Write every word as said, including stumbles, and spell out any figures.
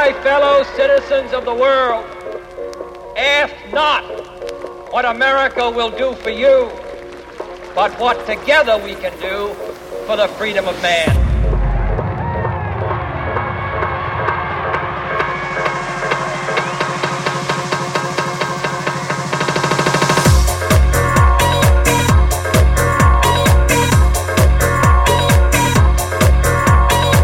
my fellow citizens of the world, ask not what America will do for you, but what together we can do for the freedom of man.